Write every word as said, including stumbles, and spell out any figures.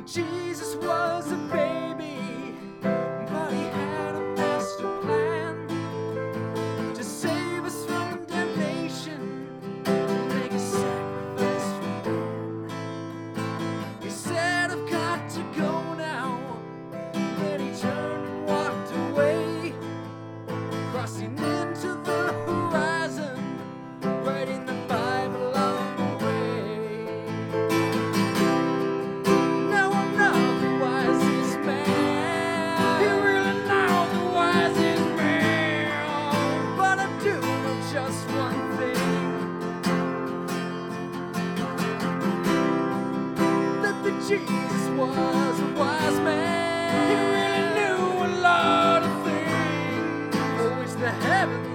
Jesus was a baby, but he had a master plan to save us from damnation, make a sacrifice for man. He said, I've got to go now. Then he turned and walked away, crossing into the horizon, writing the Bible on the way. Now I'm not the wisest man, you're really not the wisest man, but I do know just one thing, that the Jesus was a wise man. He really knew a lot of things, for which the heavenly